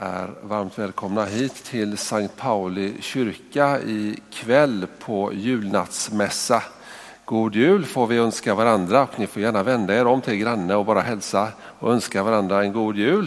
är varmt välkomna hit till Sankt Pauli kyrka i kväll på julnattsmässa. God jul får vi önska varandra, och ni får gärna vända er om till granne och bara hälsa och önska varandra en god jul.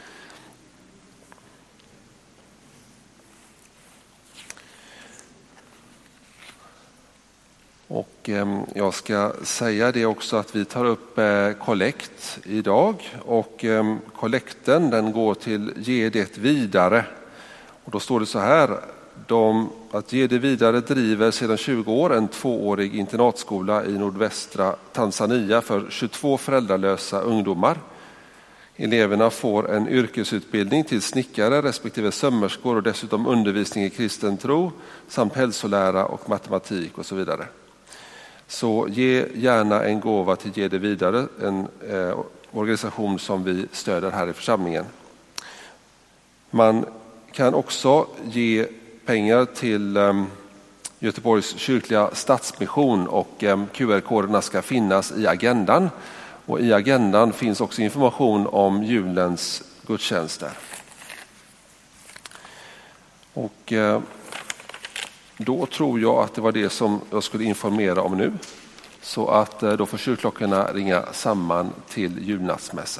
Och jag ska säga det också att vi tar upp kollekt idag, och kollekten den går till Ge det vidare. Och då står det så här: att Ge det vidare driver sedan 20 år en 2-årig internatskola i nordvästra Tanzania för 22 föräldralösa ungdomar. Eleverna får en yrkesutbildning till snickare respektive sömmerskor och dessutom undervisning i kristen tro samt hälsolära och matematik och så vidare. Så ge gärna en gåva till Ge det vidare, en organisation som vi stöder här i församlingen. Man kan också ge pengar till Göteborgs kyrkliga stadsmission, och QR-koderna ska finnas i agendan. Och i agendan finns också information om julens gudstjänster. Och då tror jag att det var det som jag skulle informera om nu. Så att då får kyrkklockorna ringa samman till julnattsmässa.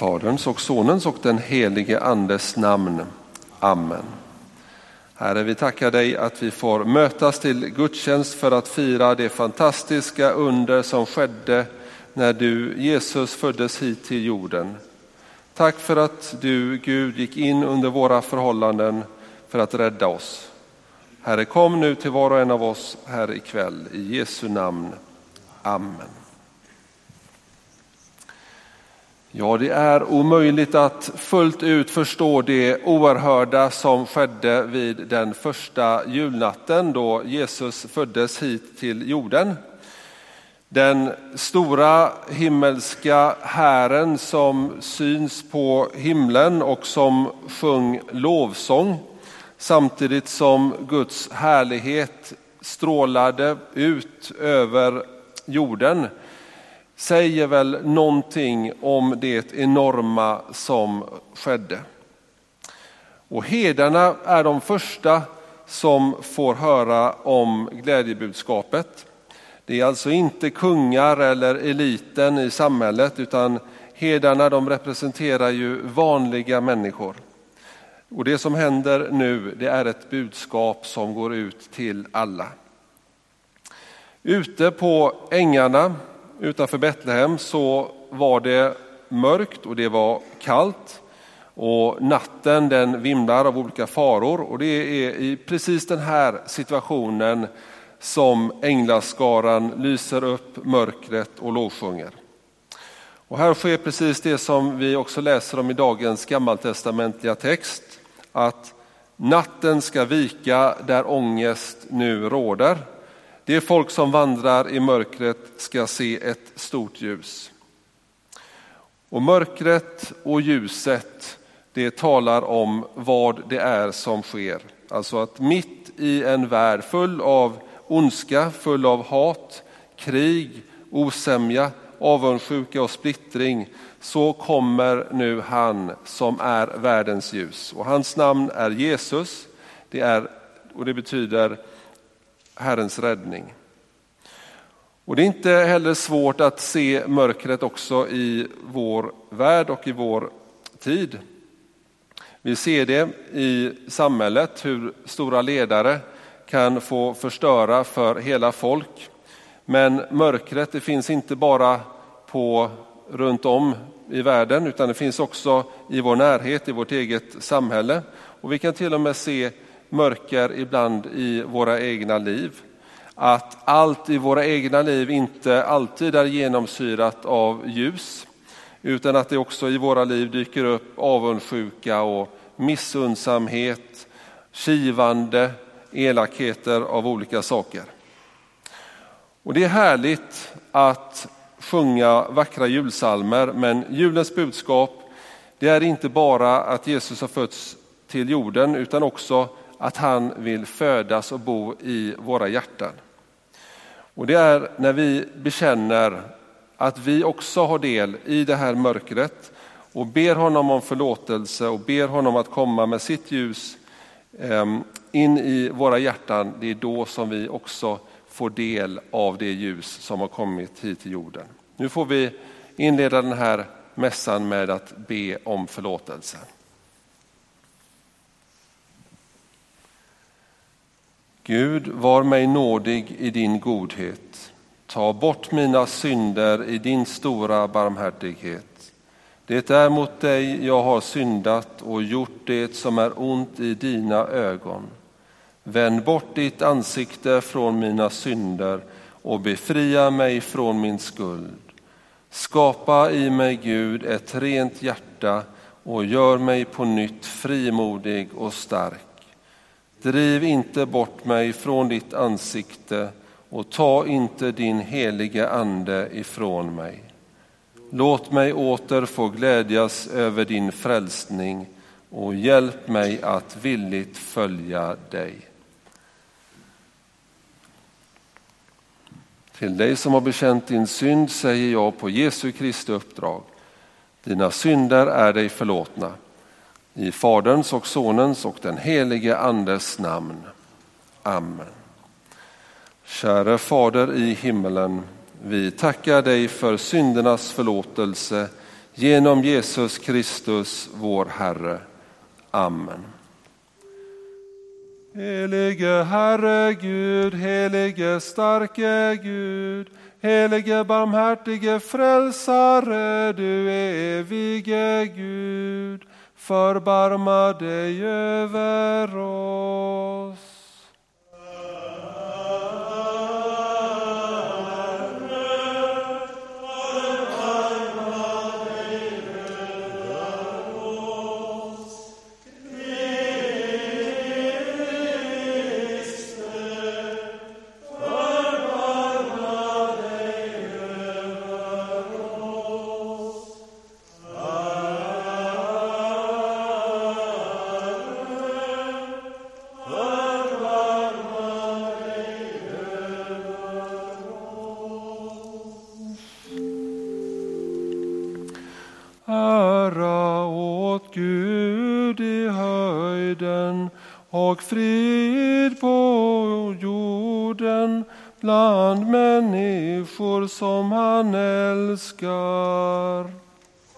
Faderns och Sonens och den helige Andes namn. Amen. Herre, vi tackar dig att vi får mötas till gudstjänst för att fira det fantastiska under som skedde när du, Jesus, föddes hit till jorden. Tack för att du, Gud, gick in under våra förhållanden för att rädda oss. Herre, kom nu till var och en av oss här ikväll. I Jesu namn. Amen. Ja, det är omöjligt att fullt ut förstå det oerhörda som skedde vid den första julnatten då Jesus föddes hit till jorden. Den stora himmelska hären som syns på himlen och som sjöng lovsång samtidigt som Guds härlighet strålade ut över jorden säger väl någonting om det enorma som skedde. Och herdarna är de första som får höra om glädjebudskapet. Det är alltså inte kungar eller eliten i samhället, utan herdarna, de representerar ju vanliga människor. Och det som händer nu, det är ett budskap som går ut till alla. Ute på ängarna utanför Betlehem så var det mörkt och det var kallt. Och natten, den vimlar av olika faror, och det är i precis den här situationen som änglaskaran lyser upp mörkret och lovsjunger. Och här sker precis det som vi också läser om i dagens gammaltestamentliga text, att natten ska vika där ångest nu råder. Det folk som vandrar i mörkret ska se ett stort ljus. Och mörkret och ljuset, det talar om vad det är som sker. Alltså att mitt i en värld full av ondska, full av hat, krig, osämja, avundsjuka och splittring, så kommer nu han som är världens ljus. Och hans namn är Jesus, det betyder Herrens räddning. Och det är inte heller svårt att se mörkret också i vår värld och i vår tid. Vi ser det i samhället, hur stora ledare kan få förstöra för hela folk. Men mörkret, det finns inte bara runt om i världen, utan det finns också i vår närhet, i vårt eget samhälle. Och vi kan till och med se mörker ibland i våra egna liv. Att allt i våra egna liv inte alltid är genomsyrat av ljus, utan att det också i våra liv dyker upp avundsjuka och missundsamhet, kivande, elakheter av olika saker. Och det är härligt att sjunga vackra julsalmer, men julens budskap, det är inte bara att Jesus har fötts till jorden, utan också att han vill födas och bo i våra hjärtan. Och det är när vi bekänner att vi också har del i det här mörkret och ber honom om förlåtelse och ber honom att komma med sitt ljus in i våra hjärtan. Det är då som vi också får del av det ljus som har kommit hit till jorden. Nu får vi inleda den här mässan med att be om förlåtelse. Gud, var mig nådig i din godhet. Ta bort mina synder i din stora barmhärtighet. Det är mot dig jag har syndat och gjort det som är ont i dina ögon. Vänd bort ditt ansikte från mina synder och befria mig från min skuld. Skapa i mig, Gud, ett rent hjärta och gör mig på nytt frimodig och stark. Driv inte bort mig från ditt ansikte och ta inte din helige ande ifrån mig. Låt mig åter få glädjas över din frälsning och hjälp mig att villigt följa dig. Till dig som har bekänt din synd säger jag på Jesu Kristi uppdrag: dina synder är dig förlåtna. I Faderns och Sonens och den helige Andes namn. Amen. Käre Fader i himmelen, vi tackar dig för syndernas förlåtelse genom Jesus Kristus vår Herre. Amen. Helige Herre Gud, helige starke Gud, helige barmhärtige frälsare, du evige Gud, förbarma dig över oss. Ära åt Gud i höjden och frid på jorden bland människor som han älskar.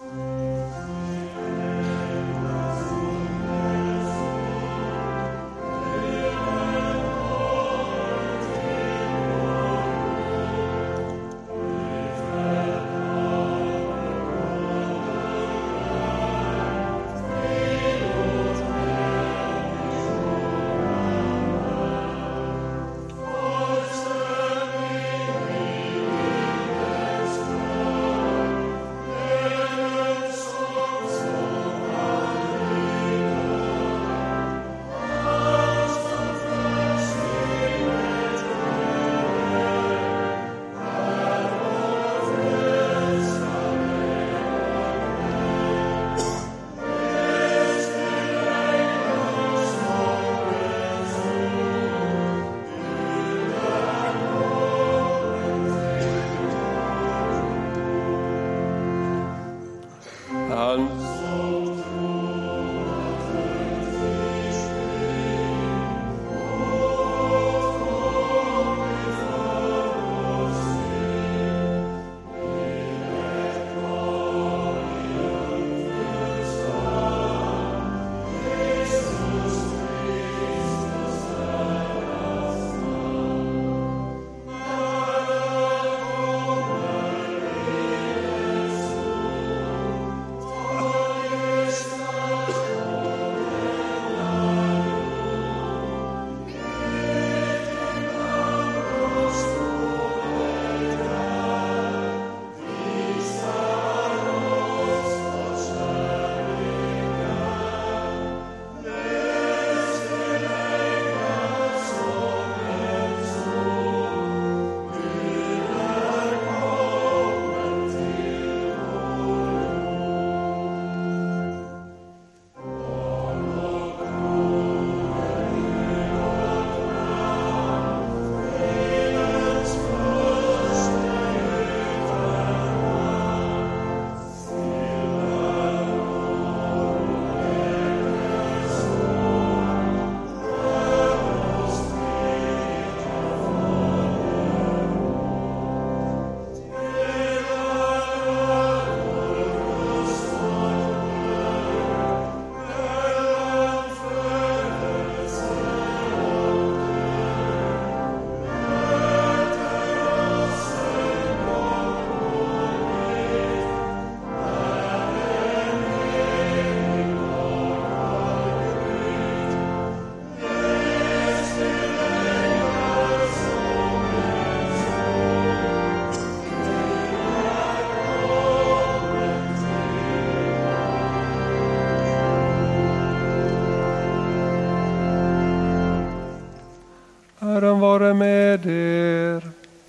Herren vare med er.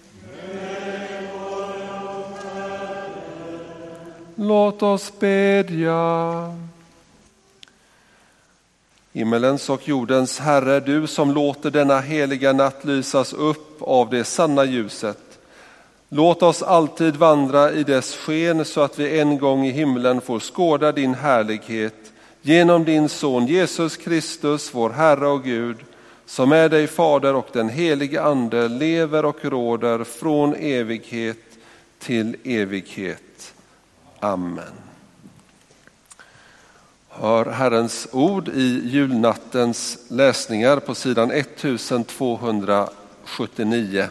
Låt oss bedja. Himmelens och jordens Herre, du som låter denna heliga natt lysas upp av det sanna ljuset. Låt oss alltid vandra i dess sken så att vi en gång i himlen får skåda din härlighet genom din son Jesus Kristus, vår Herre och Gud, som är dig Fader och den helige Ande lever och råder från evighet till evighet. Amen. Hör Herrens ord i julnattens läsningar på sidan 1279.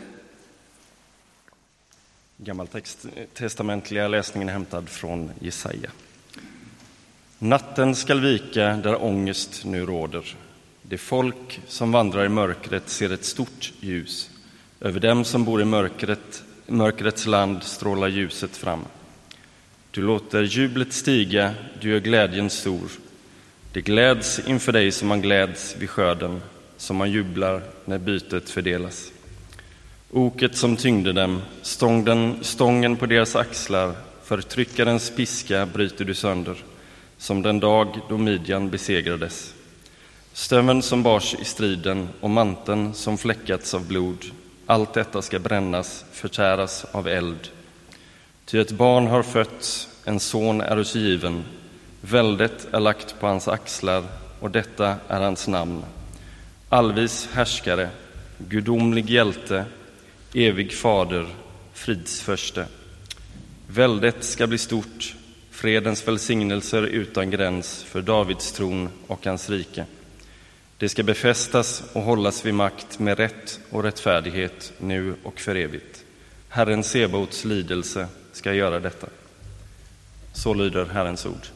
Gammaltestamentliga läsningen är hämtad från Jesaja. Natten skall vika där ångest nu råder. Det folk som vandrar i mörkret ser ett stort ljus. Över dem som bor i mörkrets land strålar ljuset fram. Du låter jublet stiga, du gör glädjen stor. Det gläds inför dig som man gläds vid skörden, som man jublar när bytet fördelas. Oket som tyngde dem, stången på deras axlar, förtryckarens piska bryter du sönder, som den dag då Midjan besegrades. Stömmen som bars i striden och manteln som fläckats av blod, allt detta ska brännas, förtäras av eld. Ty ett barn har fötts, en son är oss given, väldet är lagt på hans axlar och detta är hans namn. Allvis härskare, gudomlig hjälte, evig fader, fridsförste. Väldet ska bli stort, fredens välsignelser utan gräns för Davids tron och hans rike. Det ska befästas och hållas vid makt med rätt och rättfärdighet nu och för evigt. Herren Sebaots lidelse ska göra detta. Så lyder Herrens ord.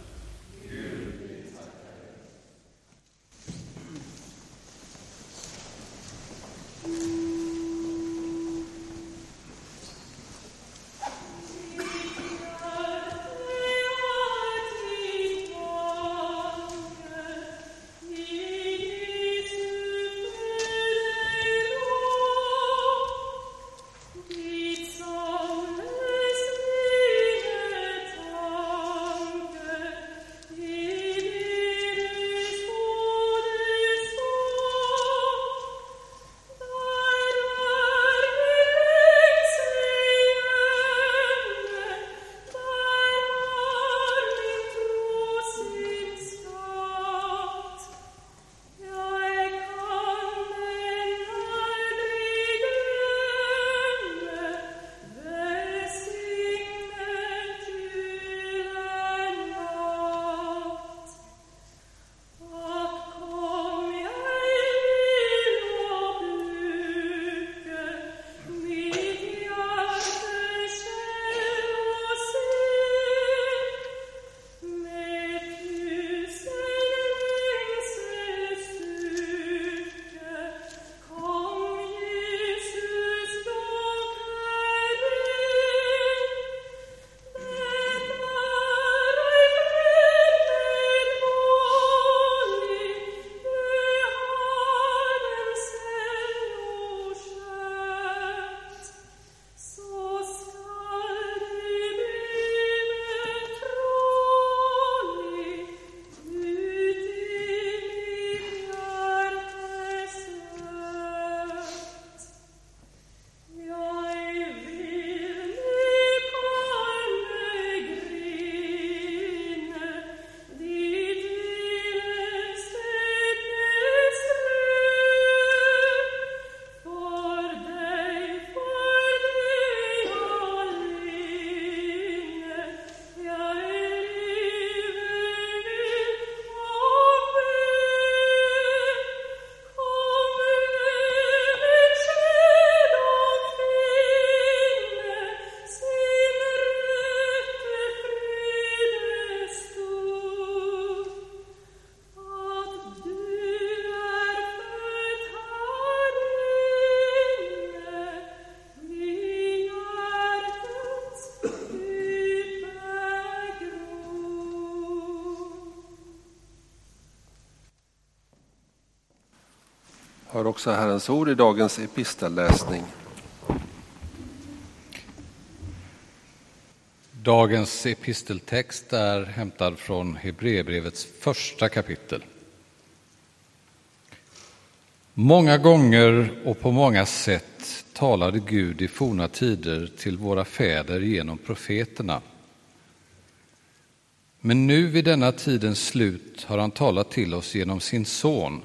Hör också Herrens ord i dagens epistelläsning. Dagens episteltext är hämtad från Hebreerbrevets första kapitel. Många gånger och på många sätt talade Gud i forna tider till våra fäder genom profeterna. Men nu vid denna tidens slut har han talat till oss genom sin son,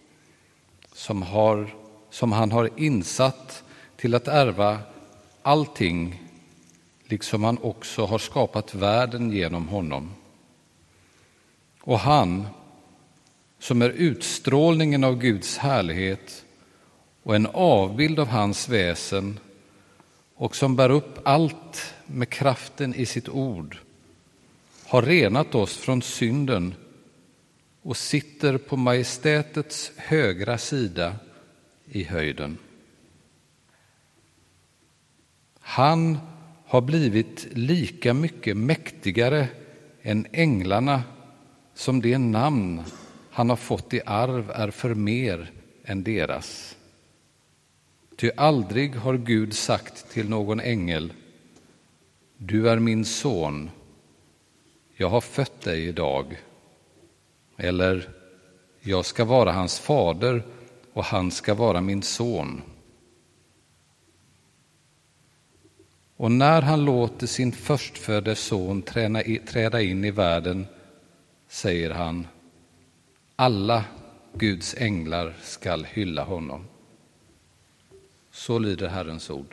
som han har insatt till att ärva allting, liksom han också har skapat världen genom honom. Och han, som är utstrålningen av Guds härlighet och en avbild av hans väsen och som bär upp allt med kraften i sitt ord, har renat oss från synden och sitter på majestätets högra sida i höjden. Han har blivit lika mycket mäktigare än änglarna som det namn han har fått i arv är för mer än deras. Ty aldrig har Gud sagt till någon ängel: du är min son, jag har fött dig idag. Eller, jag ska vara hans fader och han ska vara min son. Och när han låter sin förstfödde son träda in i världen säger han: alla Guds änglar skall hylla honom. Så lyder Herrens ord.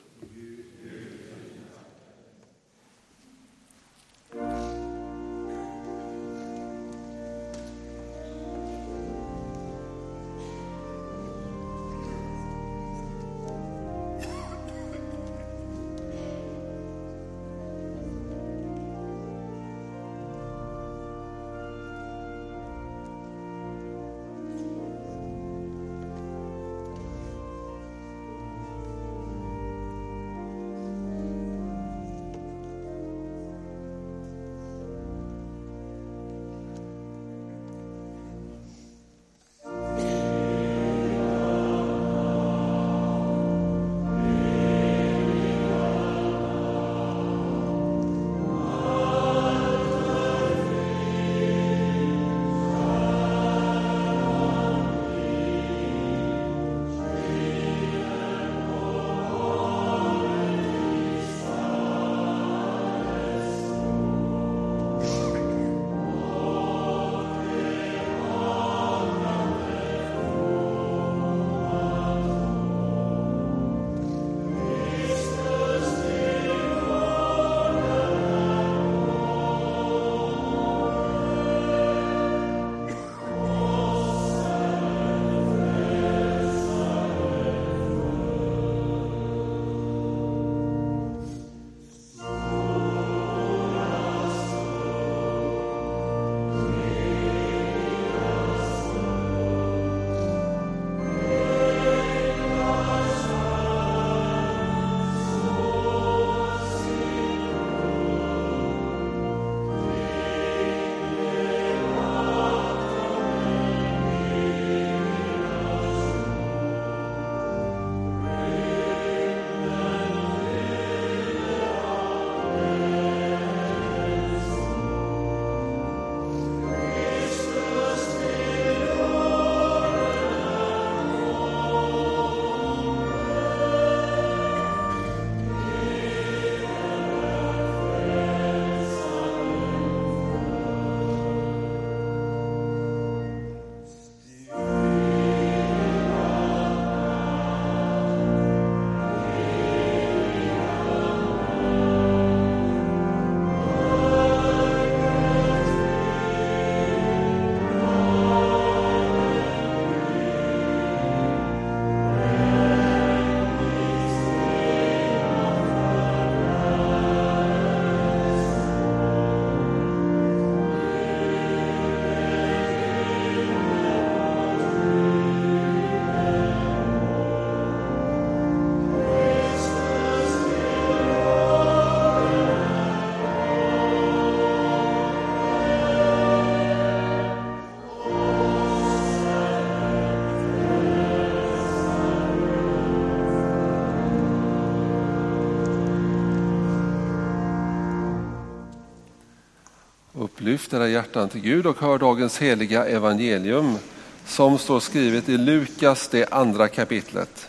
Lyft era hjärtan till Gud och hör dagens heliga evangelium som står skrivet i Lukas, det andra kapitlet.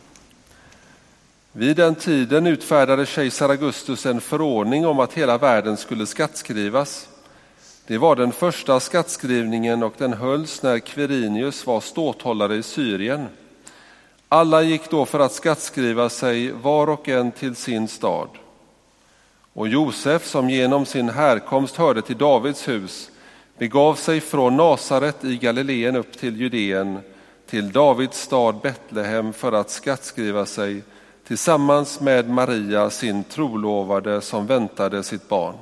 Vid den tiden utfärdade kejsar Augustus en förordning om att hela världen skulle skattskrivas. Det var den första skattskrivningen och den hölls när Quirinius var ståthållare i Syrien. Alla gick då för att skattskriva sig var och en till sin stad. Och Josef, som genom sin härkomst hörde till Davids hus, begav sig från Nasaret i Galileen upp till Judeen, till Davids stad Betlehem, för att skattskriva sig tillsammans med Maria, sin trolovade, som väntade sitt barn.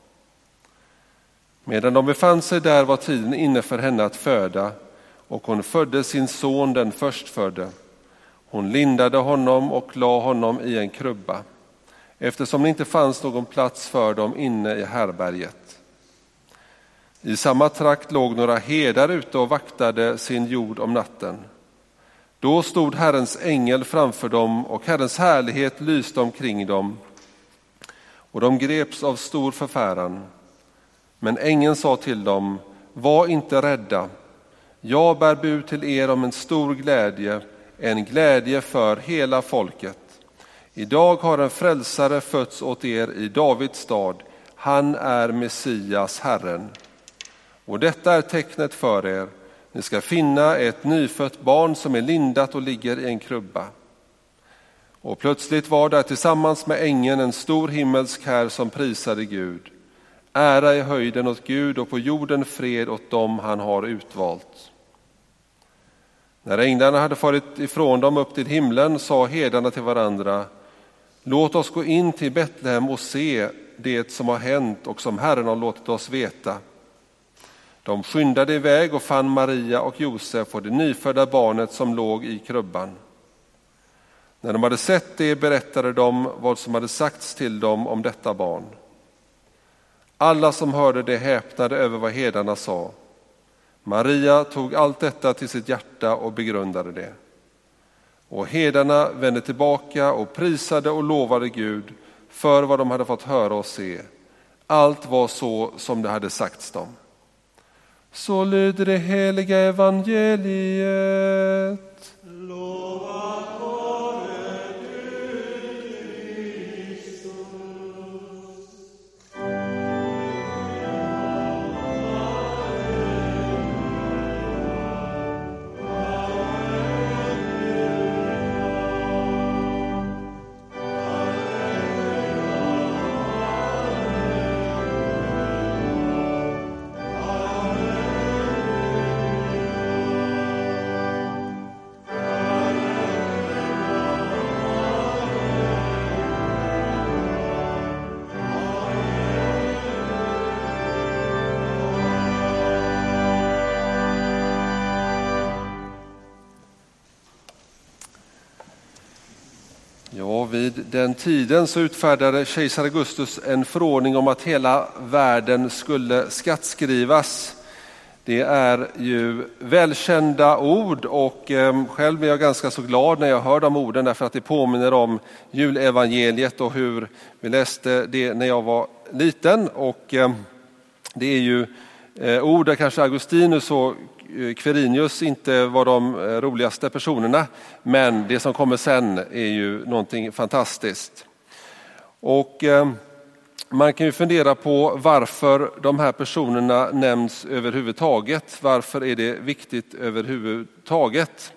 Medan de befann sig där var tiden inne för henne att föda, och hon födde sin son, den förstfödde. Hon lindade honom och la honom i en krubba, eftersom det inte fanns någon plats för dem inne i härberget. I samma trakt låg några herdar ute och vaktade sin jord om natten. Då stod Herrens ängel framför dem, och Herrens härlighet lyste omkring dem, och de greps av stor förfäran. Men ängeln sa till dem: var inte rädda, jag bär bud till er om en stor glädje, en glädje för hela folket. Idag har en frälsare fötts åt er i Davids stad, han är Messias, Herren. Och detta är tecknet för er: ni ska finna ett nyfött barn som är lindat och ligger i en krubba. Och plötsligt var där tillsammans med ängeln en stor himmelsk här som prisade Gud. Ära i höjden åt Gud, och på jorden fred åt dem han har utvalt. När änglarna hade farit ifrån dem upp till himlen sa herdarna till varandra: låt oss gå in till Betlehem och se det som har hänt och som Herren har låtit oss veta. De skyndade iväg och fann Maria och Josef och det nyfödda barnet som låg i krubban. När de hade sett det berättade de vad som hade sagts till dem om detta barn. Alla som hörde det häpnade över vad herdarna sa. Maria tog allt detta till sitt hjärta och begrundade det. Och herdarna vände tillbaka och prisade och lovade Gud för vad de hade fått höra och se. Allt var så som det hade sagts dem. Så lyder det heliga evangeliet. Vid den tiden så utfärdade kejsar Augustus en förordning om att hela världen skulle skattskrivas. Det är ju välkända ord, och själv är jag ganska så glad när jag hör de orden, därför att det påminner om julevangeliet och hur vi läste det när jag var liten. Och det är ju ord där kanske Augustinus och Quirinius inte var de roligaste personerna, men det som kommer sen är ju någonting fantastiskt. Och man kan ju fundera på varför de här personerna nämns överhuvudtaget. Varför är det viktigt överhuvudtaget?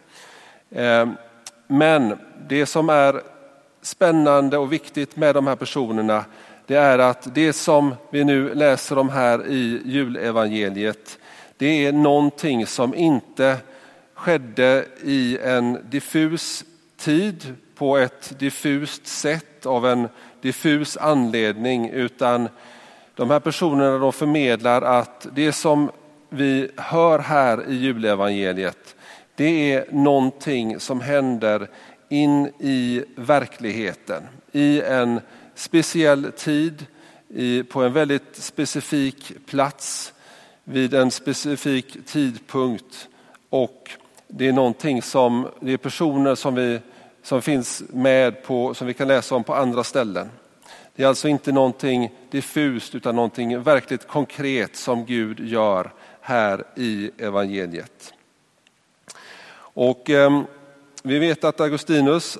Men det som är spännande och viktigt med de här personerna, det är att det som vi nu läser om här i julevangeliet, det är någonting som inte skedde i en diffus tid på ett diffust sätt av en diffus anledning, utan de här personerna de förmedlar att det som vi hör här i julevangeliet, det är någonting som händer in i verkligheten, i en speciell tid, på en väldigt specifik plats, vid en specifik tidpunkt, och det är någonting som, det är personer som finns med på, som vi kan läsa om på andra ställen. Det är alltså inte någonting diffust utan någonting verkligt konkret som Gud gör här i evangeliet. Och vi vet att Augustinus,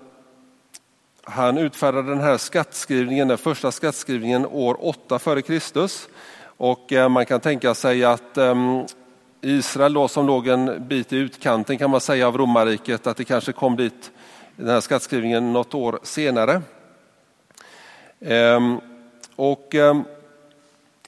han utfärdade den här skattskrivningen, den första skattskrivningen år 8 före Kristus. Och man kan tänka sig att Israel då, som låg en bit i utkanten kan man säga av romarriket, att det kanske kom dit den här skattskrivningen något år senare. Och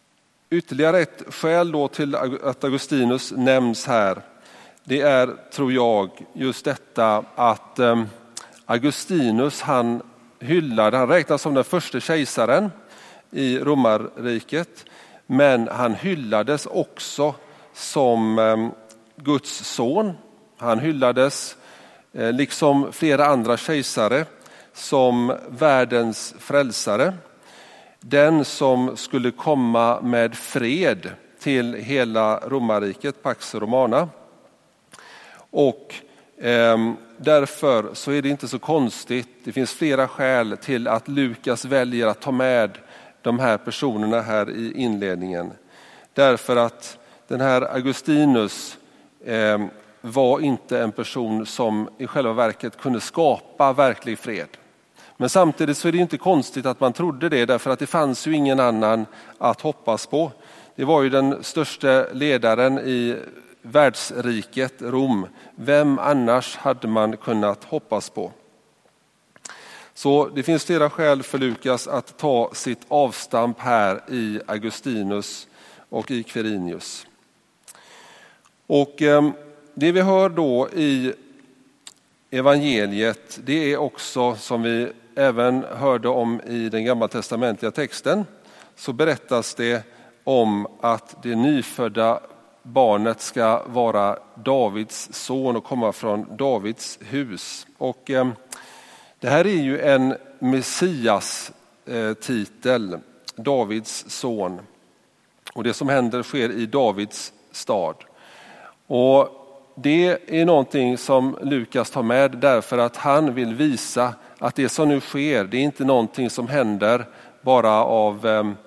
Ytterligare ett skäl då till att Augustinus nämns här, det är, tror jag, just detta att Augustinus han räknas som den första kejsaren i romarriket, men han hyllades också som Guds son. Han hyllades, liksom flera andra kejsare, som världens frälsare. Den som skulle komma med fred till hela romarriket, Pax Romana. Och därför så är det inte så konstigt. Det finns flera skäl till att Lukas väljer att ta med de här personerna här i inledningen. Därför att den här Augustinus var inte en person som i själva verket kunde skapa verklig fred. Men samtidigt så är det inte konstigt att man trodde det, därför att det fanns ju ingen annan att hoppas på. Det var ju den största ledaren i världsriket Rom. Vem annars hade man kunnat hoppas på? Så det finns flera skäl för Lukas att ta sitt avstamp här i Augustinus och i Quirinius. Och det vi hör då i evangeliet, det är också, som vi även hörde om i den gammaltestamentliga texten, så berättas det om att det nyfödda barnet ska vara Davids son och komma från Davids hus. Och det här är ju en Messias-titel, Davids son. Och det som händer sker i Davids stad. Och det är någonting som Lukas tar med därför att han vill visa att det som nu sker, det är inte någonting som händer bara av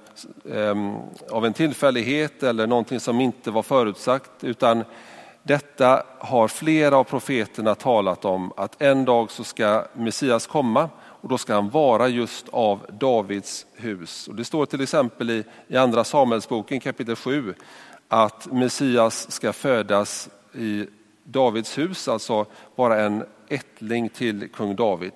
en tillfällighet eller någonting som inte var förutsagt, utan detta har flera av profeterna talat om, att en dag så ska Messias komma och då ska han vara just av Davids hus. Och det står till exempel i andra Samuelsboken kapitel 7 att Messias ska födas i Davids hus, alltså vara en ättling till kung David.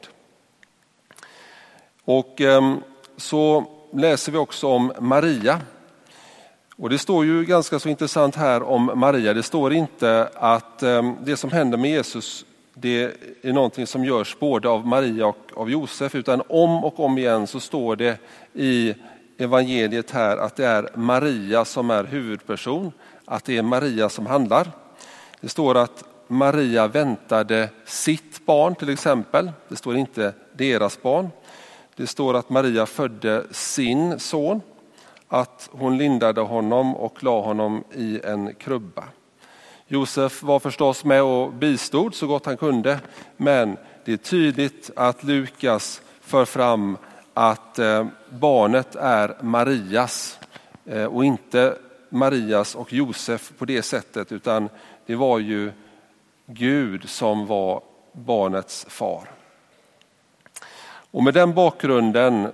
Och så läser vi också om Maria. Och det står ju ganska så intressant här om Maria. Det står inte att det som händer med Jesus, det är någonting som görs både av Maria och av Josef, utan om och om igen så står det i evangeliet här att det är Maria som är huvudperson, att det är Maria som handlar. Det står att Maria väntade sitt barn till exempel. Det står inte deras barn. Det står att Maria födde sin son, att hon lindade honom och la honom i en krubba. Josef var förstås med och bistod så gott han kunde, men det är tydligt att Lukas för fram att barnet är Marias och inte Marias och Josef på det sättet, utan det var ju Gud som var barnets far. Och med den bakgrunden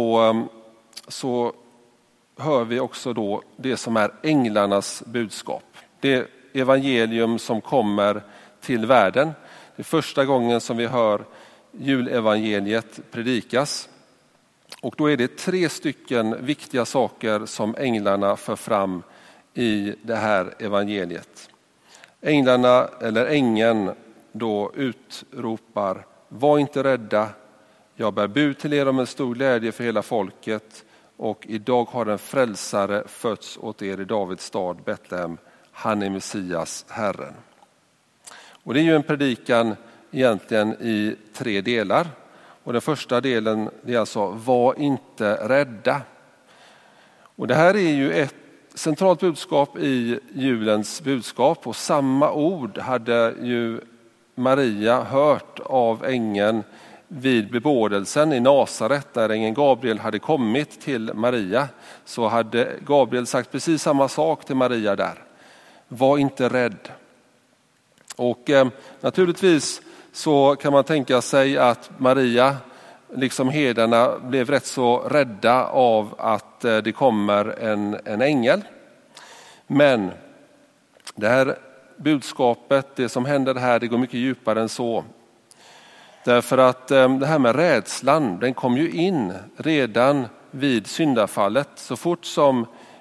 så hör vi också då det som är änglarnas budskap. Det evangelium som kommer till världen. Det är första gången som vi hör julevangeliet predikas. Och då är det 3 stycken viktiga saker som änglarna för fram i det här evangeliet. Änglarna, eller ängeln, då utropar: var inte rädda, jag bär bud till er om en stor glädje för hela folket, och idag har en frälsare fötts åt er i Davids stad Betlehem. Han är Messias, Herren. Och det är ju en predikan egentligen i 3 delar. Och den första delen är alltså: var inte rädda. Och det här är ju ett centralt budskap i julens budskap, och samma ord hade ju Maria hört av ängeln vid bebådelsen i Nasaret, där ängeln Gabriel hade kommit till Maria. Så hade Gabriel sagt precis samma sak till Maria där: var inte rädd. Och naturligtvis så kan man tänka sig att Maria, liksom herdarna, blev rätt så rädda av att det kommer en ängel. Men det här budskapet, det som händer här, det går mycket djupare än så. Därför att det här med rädslan, den kom ju in redan vid syndafallet. Så fort som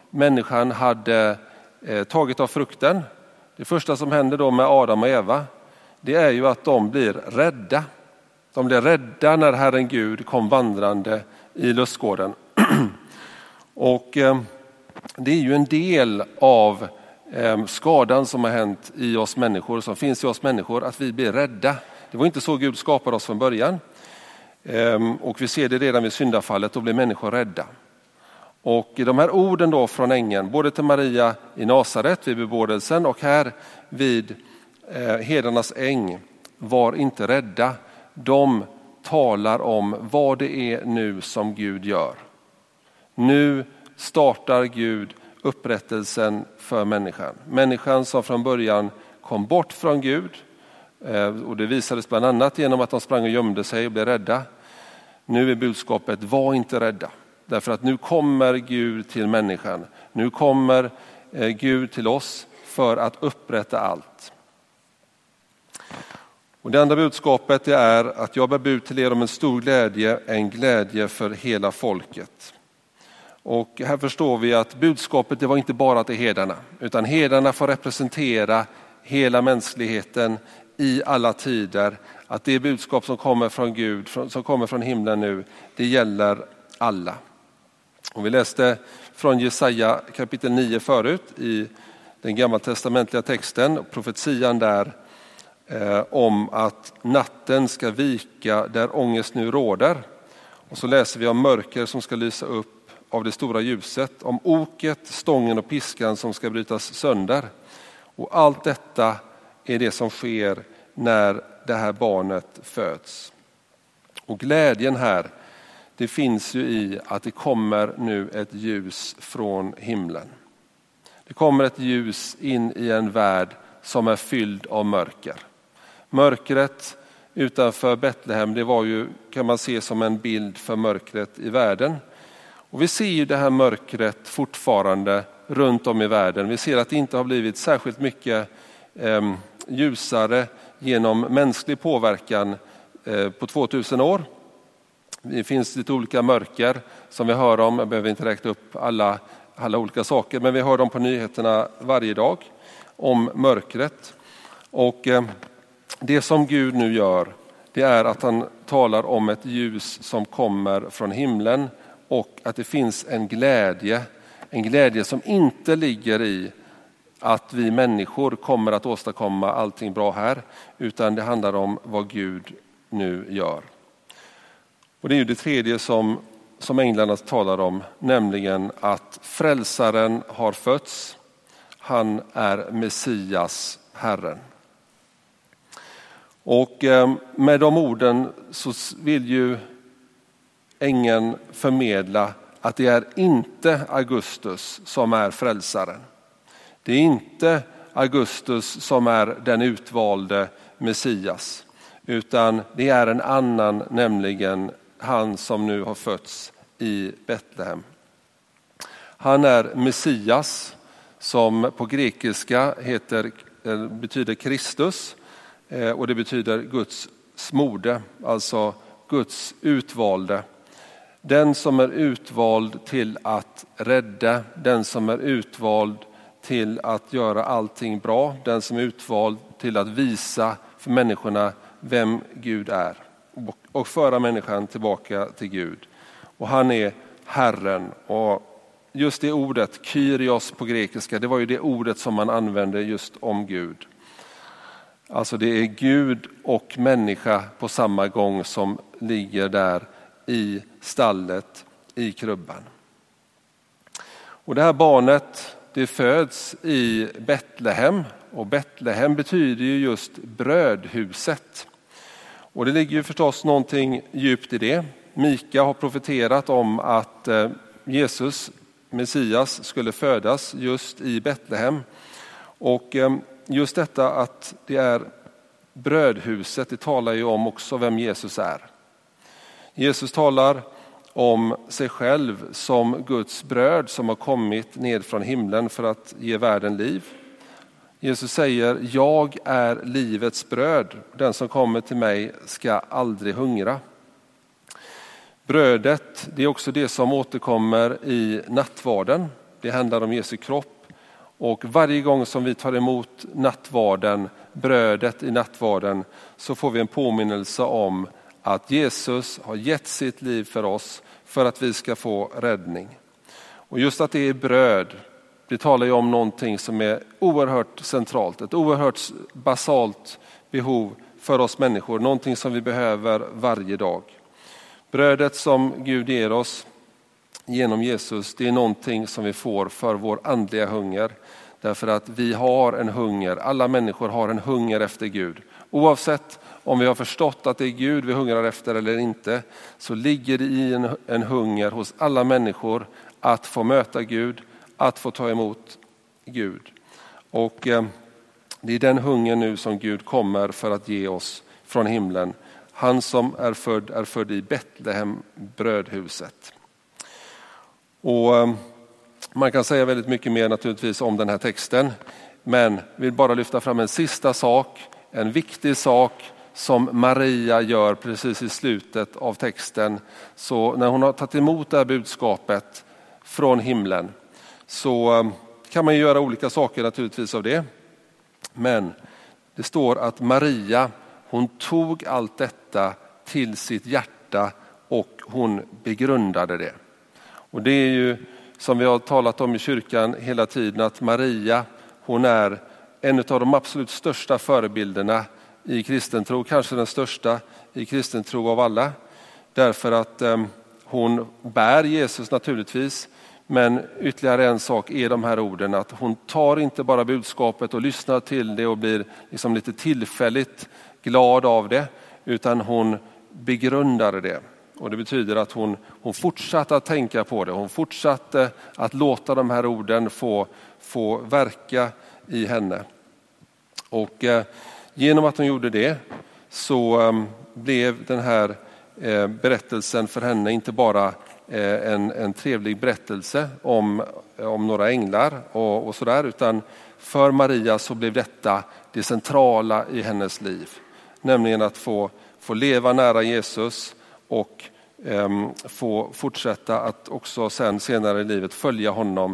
människan hade tagit av frukten. Det första som händer då med Adam och Eva, det är ju att de blir rädda. De blir rädda när Herren Gud kom vandrande i lustgården. Och det är ju en del av skadan som har hänt i oss människor, som finns i oss människor, att vi blir rädda. Det var inte så Gud skapade oss från början. Och vi ser det redan vid syndafallet, då blir människor rädda. Och de här orden då från ängeln, både till Maria i Nasaret vid bebådelsen och här vid herdarnas äng, var inte rädda. De talar om vad det är nu som Gud gör. Nu startar Gud upprättelsen för människan. Människan som från början kom bort från Gud, och det visades bland annat genom att de sprang och gömde sig och blev rädda. Nu är budskapet: var inte rädda. Därför att nu kommer Gud till människan. Nu kommer Gud till oss för att upprätta allt. Och det andra budskapet är att jag bär bud till er om en stor glädje, en glädje för hela folket. Och här förstår vi att budskapet, det var inte bara till herdarna, utan herdarna får representera hela mänskligheten i alla tider. Att det budskap som kommer från Gud, som kommer från himlen nu, det gäller alla. Och vi läste från Jesaja kapitel 9 förut i den gammaltestamentliga texten, profetian där om att natten ska vika där ångest nu råder. Och så läser vi om mörker som ska lysa upp av det stora ljuset, om oket, stången och piskan som ska brytas sönder. Och allt detta är det som sker när det här barnet föds. Och glädjen här, det finns ju i att det kommer nu ett ljus från himlen. Det kommer ett ljus in i en värld som är fylld av mörker. Mörkret utanför Betlehem, det var ju, kan man se som en bild för mörkret i världen. Och vi ser ju det här mörkret fortfarande runt om i världen. Vi ser att det inte har blivit särskilt mycket ljusare genom mänsklig påverkan på 2000 år. Det finns lite olika mörker som vi hör om. Jag behöver inte räkna upp alla olika saker, men vi hör dem på nyheterna varje dag om mörkret. Och det som Gud nu gör, det är att han talar om ett ljus som kommer från himlen och att det finns en glädje som inte ligger i att vi människor kommer att åstadkomma allting bra här, utan det handlar om vad Gud nu gör. Och det är ju det tredje som änglarna talar om, nämligen att frälsaren har fötts. Han är Messias, Herren. Och med de orden så vill ju ängeln förmedla att det är inte Augustus som är frälsaren. Det är inte Augustus som är den utvalde Messias, utan det är en annan, nämligen han som nu har fötts i Betlehem. Han är Messias, som på grekiska betyder Kristus, och det betyder Guds smorde, alltså Guds utvalde. Den som är utvald till att rädda, den som är utvald till att göra allting bra, den som är utvald till att visa för människorna vem Gud är och föra människan tillbaka till Gud. Och han är Herren. Och just det ordet, Kyrios på grekiska, det var ju det ordet som man använde just om Gud. Alltså det är Gud och människa på samma gång som ligger där i stallet, i krubban. Och det här barnet, det föds i Betlehem, och Betlehem betyder ju just brödhuset. Och det ligger ju förstås någonting djupt i det. Mika har profeterat om att Jesus, Messias, skulle födas just i Betlehem. Och just detta att det är brödhuset, det talar ju om också vem Jesus är. Jesus talar om sig själv som Guds bröd som har kommit ned från himlen för att ge världen liv. Jesus säger: jag är livets bröd, den som kommer till mig ska aldrig hungra. Brödet, det är också det som återkommer i nattvarden. det handlar om Jesu kropp. Och varje gång som vi tar emot nattvarden, brödet i nattvarden, så får vi en påminnelse om att Jesus har gett sitt liv för oss för att vi ska få räddning. Och just att det är bröd, det talar ju om någonting som är oerhört centralt, ett oerhört basalt behov för oss människor, någonting som vi behöver varje dag. Brödet som Gud ger oss genom Jesus, det är någonting som vi får för vår andliga hunger. Därför att vi har en hunger, alla människor har en hunger efter Gud. Oavsett om vi har förstått att det är Gud vi hungrar efter eller inte, så ligger det i en hunger hos alla människor att få möta Gud, att få ta emot Gud. Och det är den hunger nu som Gud kommer för att ge oss från himlen. Han som är född i Betlehem, brödhuset. Och man kan säga väldigt mycket mer naturligtvis om den här texten. Men jag vill bara lyfta fram en sista sak, en viktig sak som Maria gör precis i slutet av texten. Så när hon har tagit emot det här budskapet från himlen, så kan man ju göra olika saker naturligtvis av det. Men det står att Maria, hon tog allt detta till sitt hjärta och hon begrundade det. Och det är ju som vi har talat om i kyrkan hela tiden, att Maria, hon är en av de absolut största förebilderna i kristen tro, kanske den största i kristen tro av alla. Därför att hon bär Jesus naturligtvis, men ytterligare en sak är de här orden, att hon tar inte bara budskapet och lyssnar till det och blir liksom lite tillfälligt glad av det, utan hon begrundar det. Och det betyder att hon fortsatte att tänka på det. Hon fortsatte att låta de här orden få verka i henne. Och genom att hon gjorde det så blev den här berättelsen för henne inte bara en trevlig berättelse om några änglar och sådär, utan för Maria så blev detta det centrala i hennes liv. Nämligen att få leva nära Jesus och få fortsätta att också senare i livet följa honom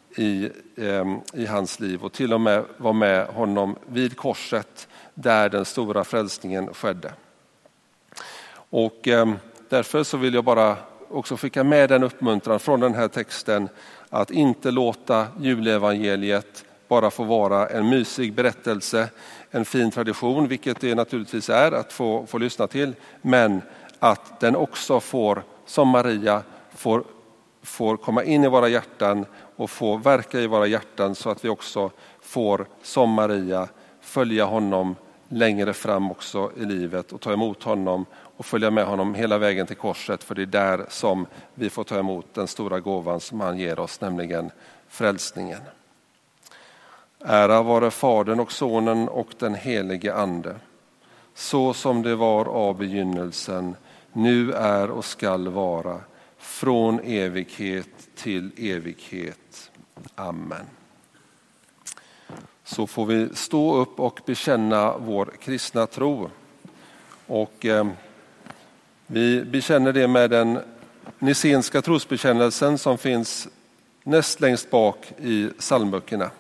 i hans liv och till och med vara med honom vid korset där den stora frälsningen skedde. Och därför så vill jag bara också skicka med den uppmuntran från den här texten att inte låta julevangeliet bara få vara en mysig berättelse, en fin tradition, vilket det naturligtvis är att få lyssna till, men att den också får, som Maria, får komma in i våra hjärtan och få verka i våra hjärtan, så att vi också får, som Maria, följa honom längre fram också i livet och ta emot honom och följa med honom hela vägen till korset, för det är där som vi får ta emot den stora gåvan som han ger oss, nämligen frälsningen. Ära vare Fadern och Sonen och den helige Ande, så som det var av begynnelsen, nu är och skall vara, från evighet till evighet. Amen. Så får vi stå upp och bekänna vår kristna tro. Och vi bekänner det med den nicenska trosbekännelsen som finns näst längst bak i psalmböckerna.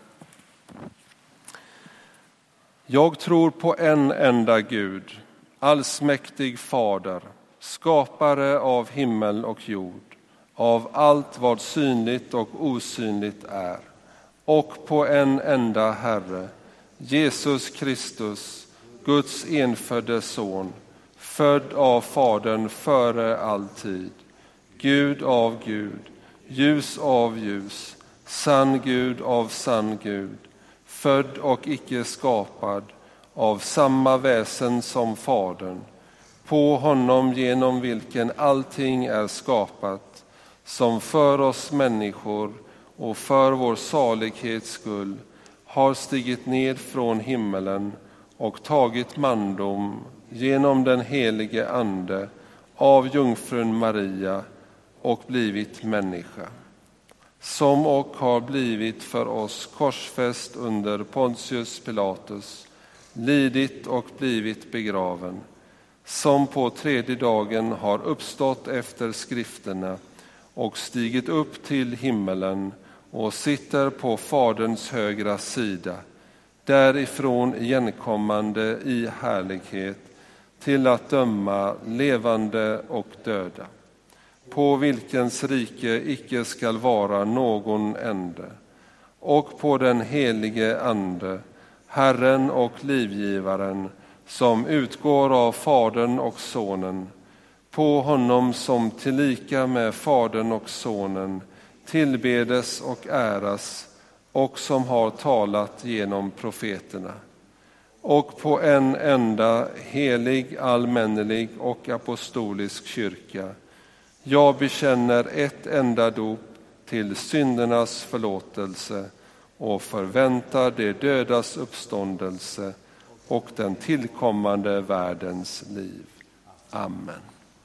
Jag tror på en enda Gud, allsmäktig Fader, skapare av himmel och jord, av allt vad synligt och osynligt är, och på en enda Herre, Jesus Kristus, Guds enfödde son, född av Fadern före all tid, Gud av Gud, ljus av ljus, sann Gud av sann Gud, född och icke skapad, av samma väsen som Fadern, på honom genom vilken allting är skapat, som för oss människor och för vår salighets skull har stigit ned från himmelen och tagit mandom genom den helige Ande av jungfrun Maria och blivit människa, som och har blivit för oss korsfäst under Pontius Pilatus, lidit och blivit begraven, som på tredje dagen har uppstått efter skrifterna och stigit upp till himmelen och sitter på Faderns högra sida, därifrån igenkommande i härlighet till att döma levande och döda, på vilkens rike icke skall vara någon ände, och på den helige Ande, Herren och livgivaren, som utgår av Fadern och Sonen, på honom som tillika med Fadern och Sonen tillbedes och äras, och som har talat genom profeterna, och på en enda helig, allmännelig och apostolisk kyrka. Jag bekänner ett enda dop till syndernas förlåtelse och förväntar de dödas uppståndelse och den tillkommande världens liv. Amen.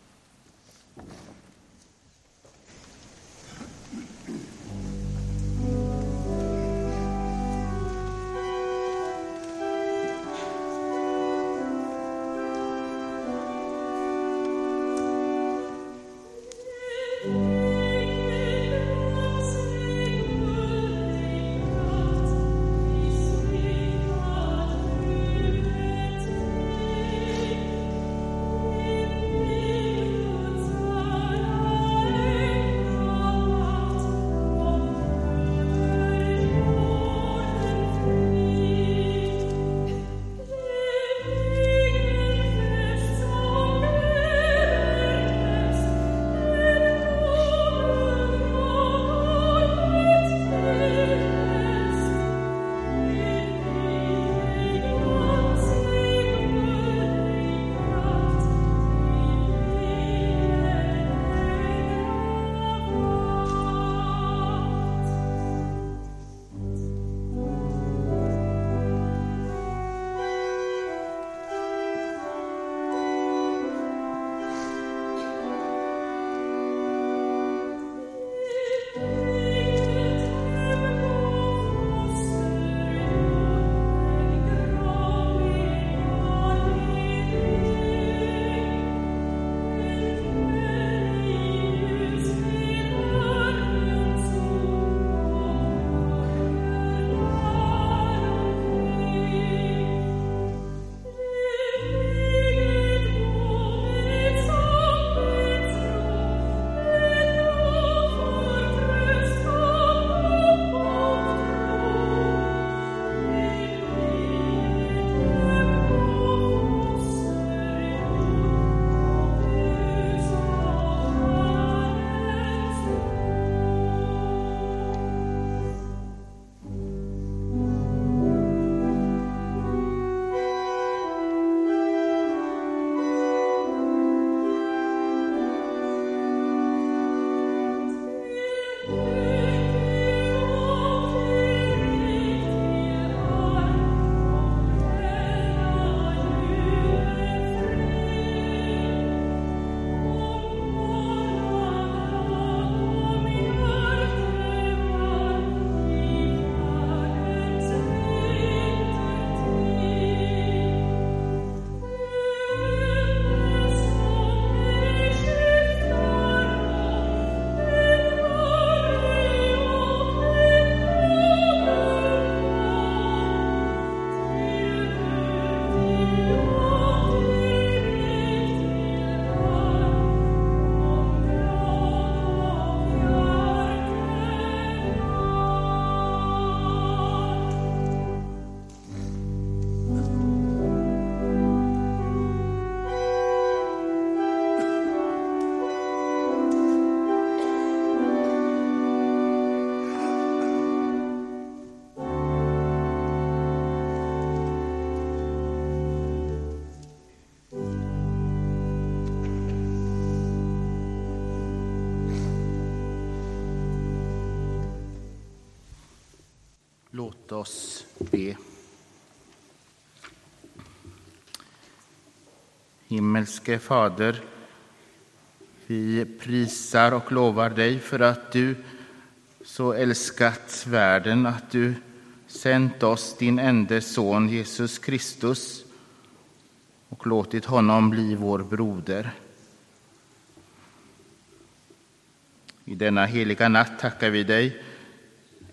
Låt oss be. Himmelske Fader, vi prisar och lovar dig för att du så älskat världen, att du sänt oss din enda son Jesus Kristus och låtit honom bli vår broder. I denna heliga natt tackar vi dig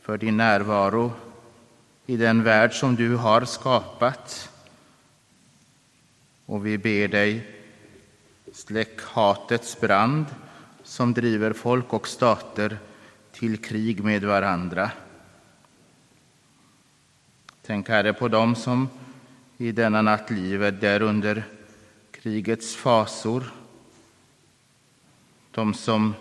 för din närvaro i den värld som du har skapat. Och vi ber dig, släck hatets brand som driver folk och stater till krig med varandra. Tänk, Herre, på dem som i denna natt livet där under krigets fasor, de som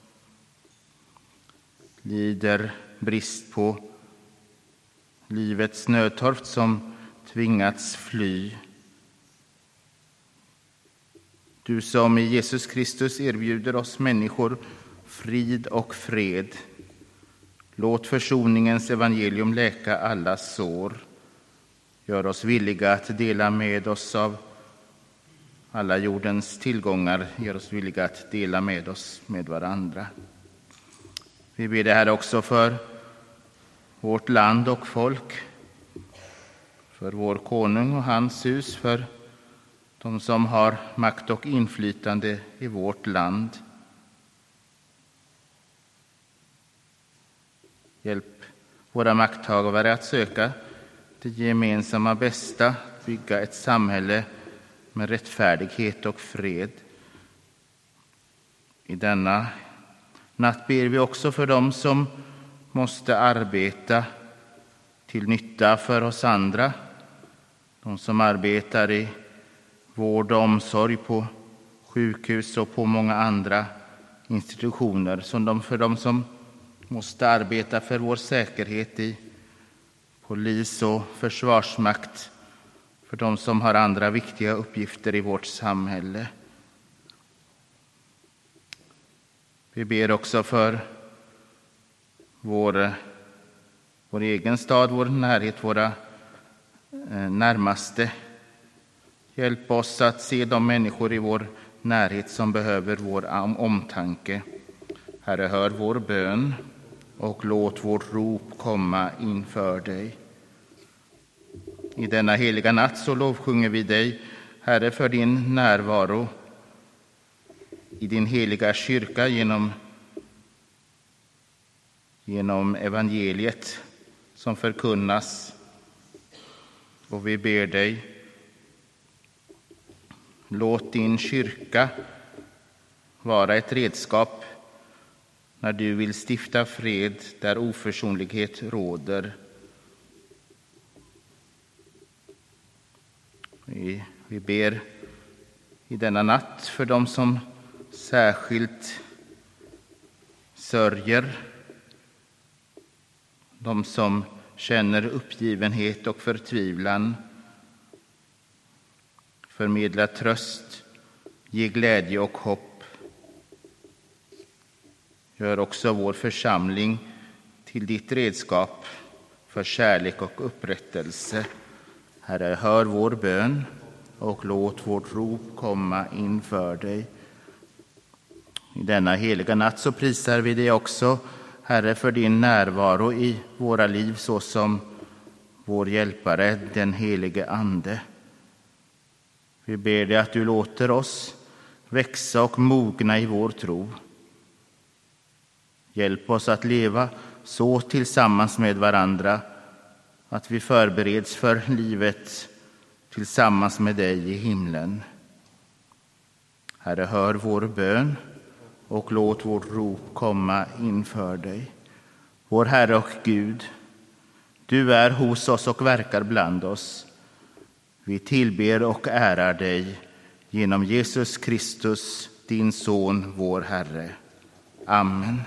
lider brist på livets nödtorft, som tvingats fly. Du som i Jesus Kristus erbjuder oss människor frid och fred. Låt försoningens evangelium läka alla sår. Gör oss villiga att dela med oss av alla jordens tillgångar. Gör oss villiga att dela med oss med varandra. Vi ber det här också för vårt land och folk, för vår konung och hans hus, för de som har makt och inflytande i vårt land. Hjälp våra makthavare att söka det gemensamma bästa, bygga ett samhälle med rättfärdighet och fred. I denna natt ber vi också för dem som måste arbeta till nytta för oss andra, de som arbetar i vård och omsorg på sjukhus och på många andra institutioner, för dem som måste arbeta för vår säkerhet i polis och försvarsmakt, för dem som har andra viktiga uppgifter i vårt samhälle. Vi ber också för vår egen stad, vår närhet, våra närmaste. Hjälp oss att se de människor i vår närhet som behöver vår omtanke. Herre, hör vår bön och låt vårt rop komma inför dig. I denna heliga natt så lovsjunger vi dig, Herre, för din närvaro i din heliga kyrka genom evangeliet som förkunnas. Och vi ber dig, låt din kyrka vara ett redskap när du vill stifta fred där oförsonlighet råder. Vi ber i denna natt för dem som särskilt sörjer, de som känner uppgivenhet och förtvivlan. Förmedla tröst, ge glädje och hopp. Gör också vår församling till ditt redskap för kärlek och upprättelse. Herre, hör vår bön och låt vårt rop komma inför dig. I denna heliga natt så prisar vi dig också, Herre, för din närvaro i våra liv såsom vår hjälpare, den helige Ande. Vi ber dig att du låter oss växa och mogna i vår tro. Hjälp oss att leva så tillsammans med varandra att vi förbereds för livet tillsammans med dig i himlen. Herre, hör vår bön och låt vårt rop komma inför dig. Vår Herre och Gud, du är hos oss och verkar bland oss. Vi tillber och ärar dig genom Jesus Kristus, din son, vår Herre. Amen.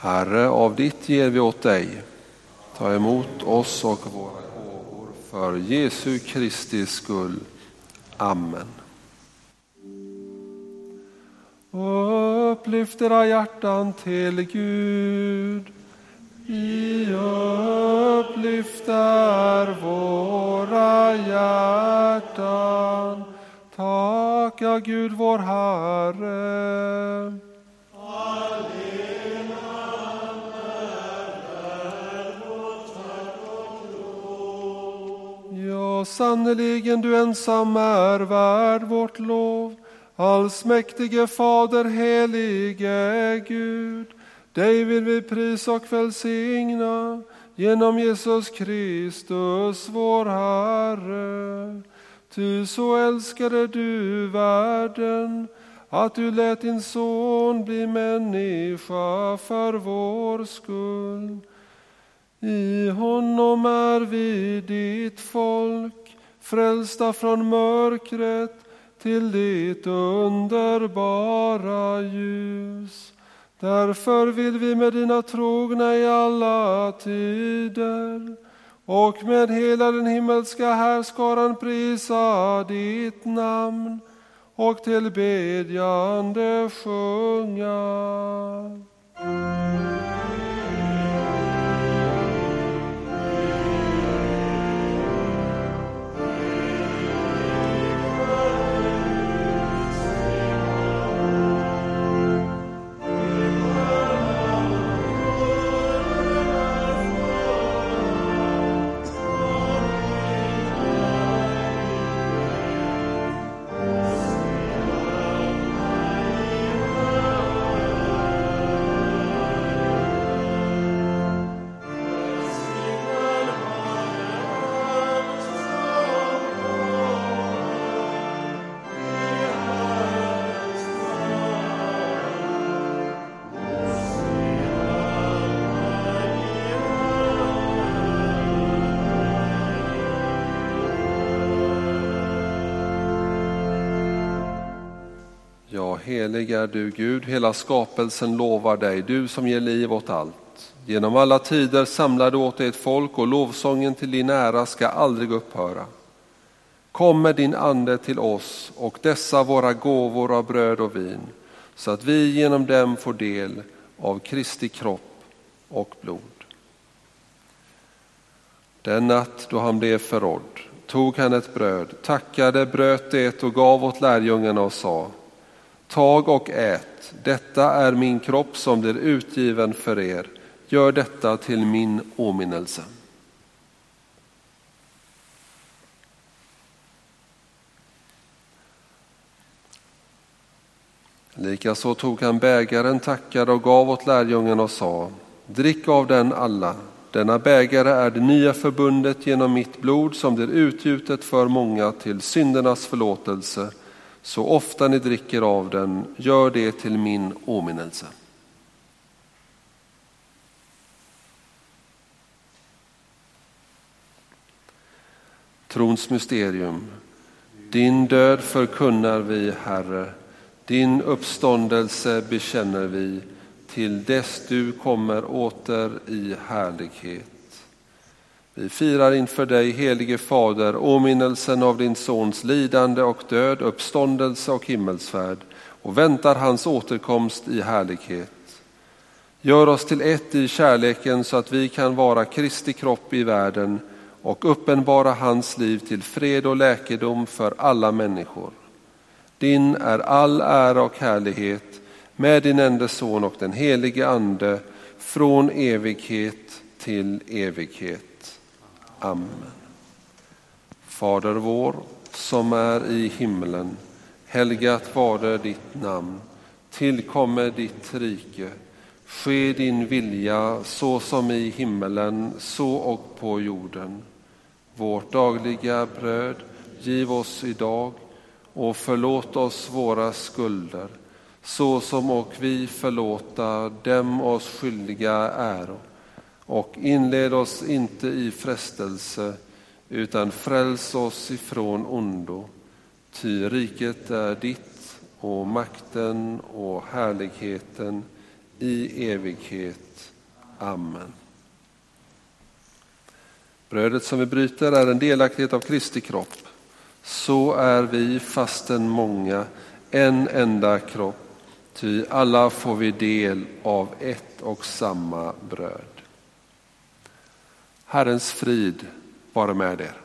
Herre, av ditt ger vi åt dig. Ta emot oss och våra gåvor för Jesu Kristi skull. Amen. Upplyft era hjärtan till Gud. Vi upplyfter våra hjärtan. Tacka Gud vår Herre. Ja, sannerligen du ensam är värd vårt lov. Allsmäktige Fader, helige Gud, dig vill vi prisa och välsigna genom Jesus Kristus, vår Herre. Ty så älskade du världen, att du lät din son bli människa för vår skull. I honom är vi ditt folk, frälsta från mörkret till ditt underbara ljus. Därför vill vi med dina trogna i alla tider och med hela den himmelska härskaran prisa ditt namn och tillbedjande sjunga. Ja, helig är du Gud, hela skapelsen lovar dig, du som ger liv åt allt. Genom alla tider samlar du åt dig ett folk och lovsången till din ära ska aldrig upphöra. Kom med din ande till oss och dessa våra gåvor av bröd och vin, så att vi genom dem får del av Kristi kropp och blod. Den natt då han blev förrådd tog han ett bröd, tackade, bröt det och gav åt lärjungarna och sa: tag och ät, detta är min kropp som blir utgiven för er. Gör detta till min åminnelse. Likaså tog han bägaren, tackade och gav åt lärjungarna och sa: drick av den alla. Denna bägare är det nya förbundet genom mitt blod som blir utgjutet för många till syndernas förlåtelse. Så ofta ni dricker av den, gör det till min åminnelse. Trons mysterium. Din död förkunnar vi, Herre. Din uppståndelse bekänner vi till dess du kommer åter i härlighet. Vi firar inför dig, helige Fader, åminnelsen av din sons lidande och död, uppståndelse och himmelsfärd, och väntar hans återkomst i härlighet. Gör oss till ett i kärleken så att vi kan vara Kristi kropp i världen och uppenbara hans liv till fred och läkedom för alla människor. Din är all ära och härlighet med din enda son och den helige ande från evighet till evighet. Amen. Fader vår som är i himlen, helgat varde ditt namn. Tillkommer ditt rike. Ske din vilja så som i himmelen, så och på jorden. Vårt dagliga bröd giv oss idag och förlåt oss våra skulder, så som och vi förlåta dem oss skyldiga äro. Och inled oss inte i frestelse, utan fräls oss ifrån ondo. Ty riket är ditt och makten och härligheten i evighet. Amen. Brödet som vi bryter är en delaktighet av Kristi kropp. Så är vi, fastän många, en enda kropp. Ty alla får vi del av ett och samma bröd. Herrens frid vare med er.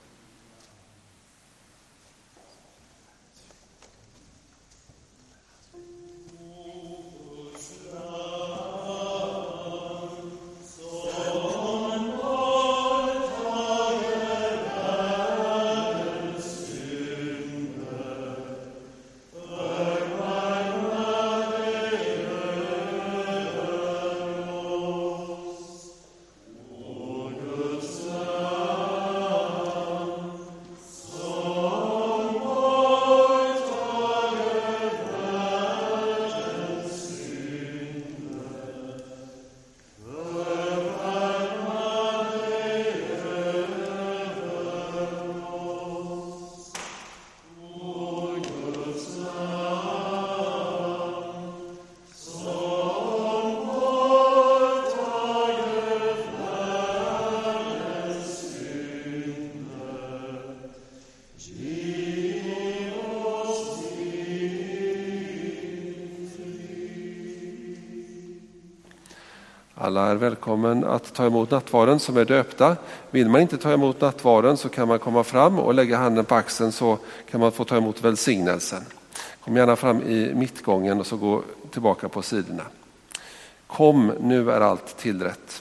Alla är välkommen att ta emot nattvarden som är döpta. Vill man inte ta emot nattvarden så kan man komma fram och lägga handen på axeln, så kan man få ta emot välsignelsen. Kom gärna fram i mittgången och så gå tillbaka på sidorna. Kom, nu är allt tillrätt.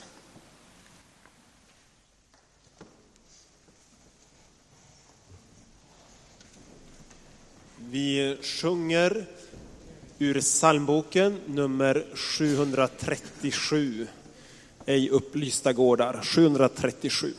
Vi sjunger ur psalmboken nummer 737, ej upplysta gårdar, 737.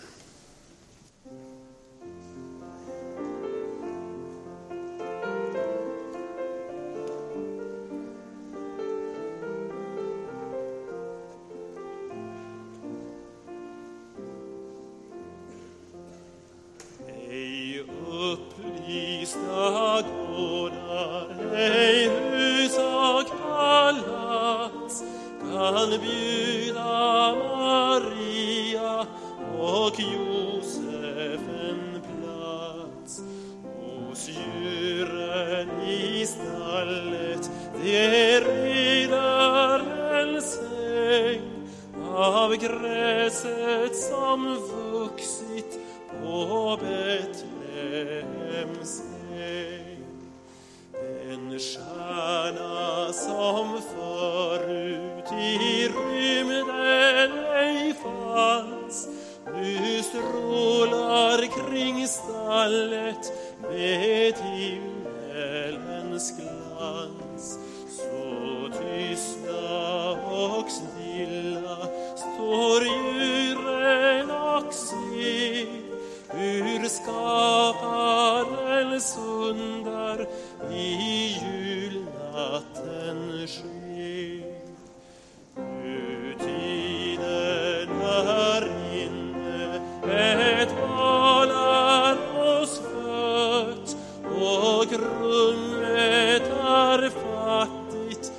Ej upplysta gårdar, ej hus och palats kan bjuda Maria och Josef en plats. Hos djuren i stallet det rider en säng av gräset som vuxit på Betlehems äng. En stjärna som förut i rymden ej fanns, nu strålar kring stallet med himmelens glans. Så tysta och stilla står djuren och ser hur skaparens under i julnatten sker. Nu tiden är inne, ett val är oss fött, och rummet är fattigt,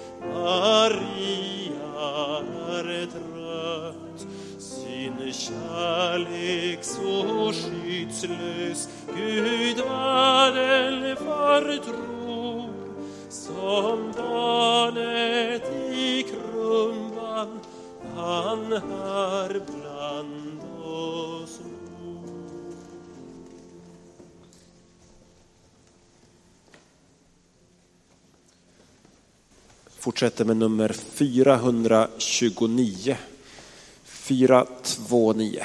Maria är trött. Sin kärlek så skyddslös Gud världen förtror, som barnet i krumban han här bland oss bor. Fortsätter med nummer 429. 429.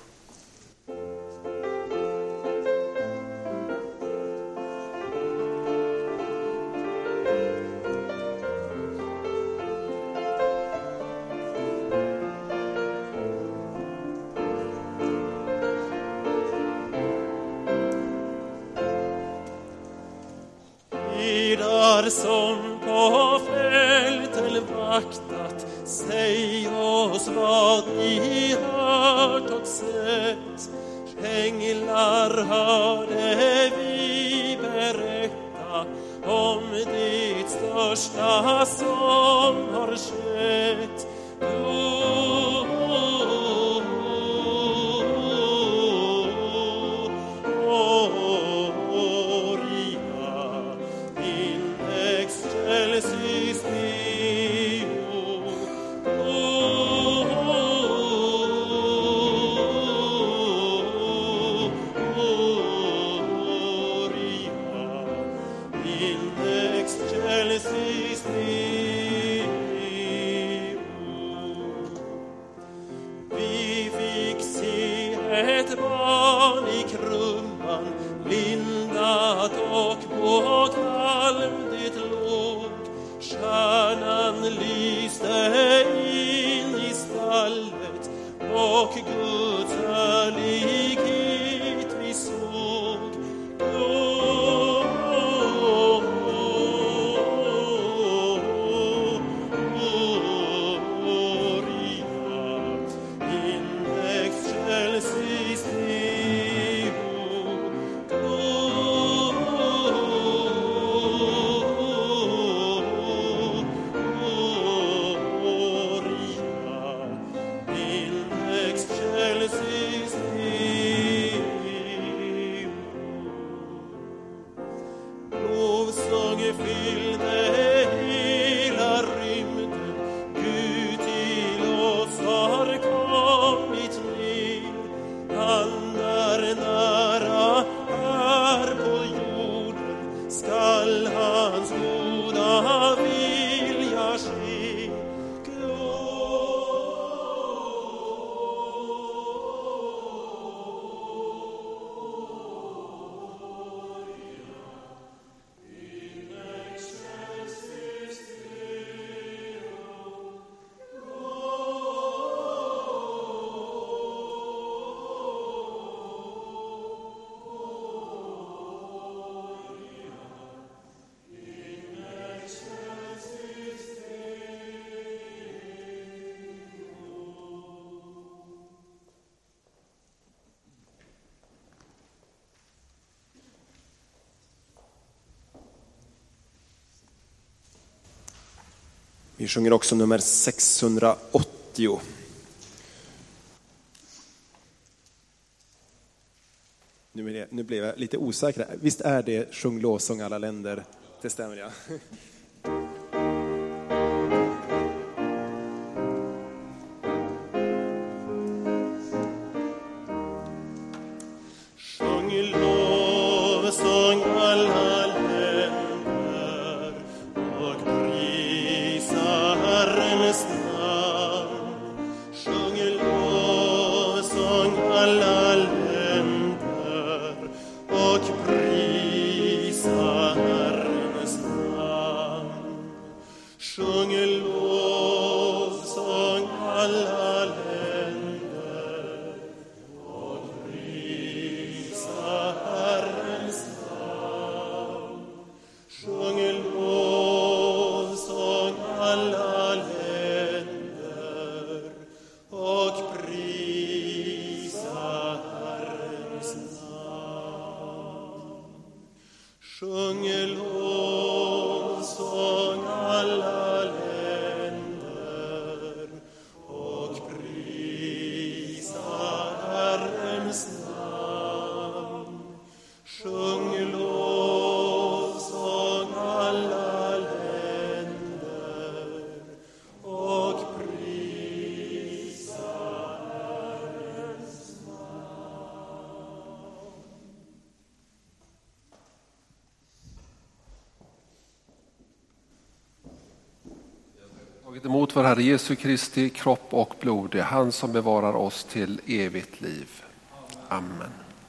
Herdar som på fälten vaktat, säg oss vad ni hört och sett. Änglar hörde vi berätta om det största som har skett. Vi sjunger också nummer 680. Nu blev jag lite osäker. Visst är det sjung lovsång alla länder? Det stämmer, ja. Emot vår Herre Jesu Kristi kropp och blod, det är han som bevarar oss till evigt liv. Amen.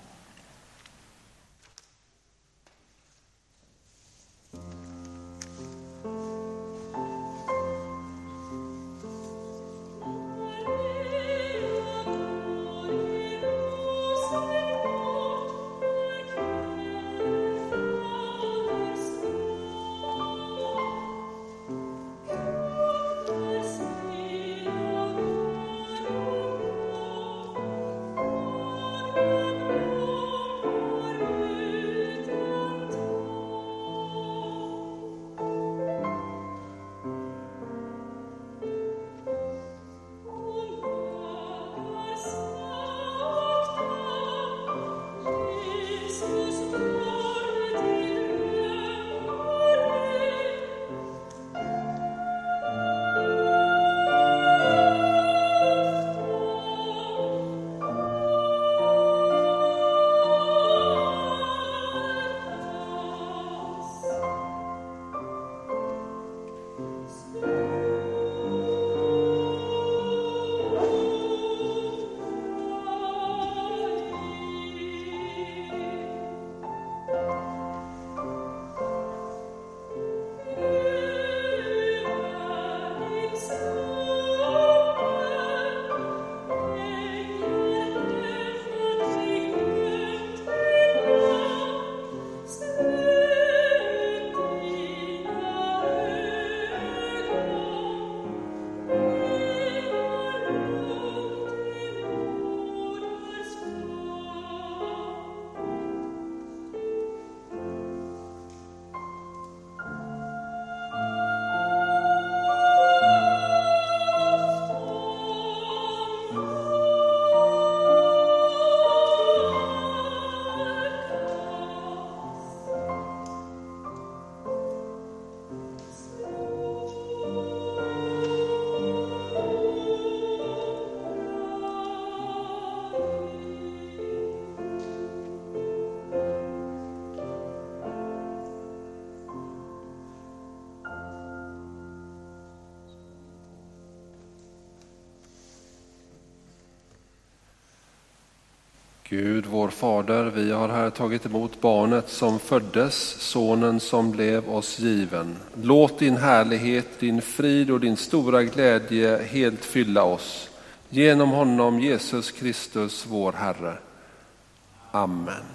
Gud, vår Fader, vi har här tagit emot barnet som föddes, sonen som blev oss given. Låt din härlighet, din frid och din stora glädje helt fylla oss. Genom honom, Jesus Kristus, vår Herre. Amen.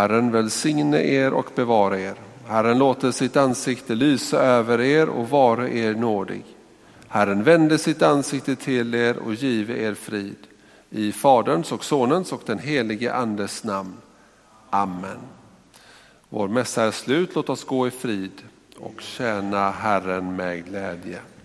Herren välsigne er och bevara er. Herren låter sitt ansikte lysa över er och vara er nådig. Herren vände sitt ansikte till er och give er frid. I Faderns och Sonens och den helige Andes namn. Amen. Vår mässa är slut. Låt oss gå i frid och tjäna Herren med glädje.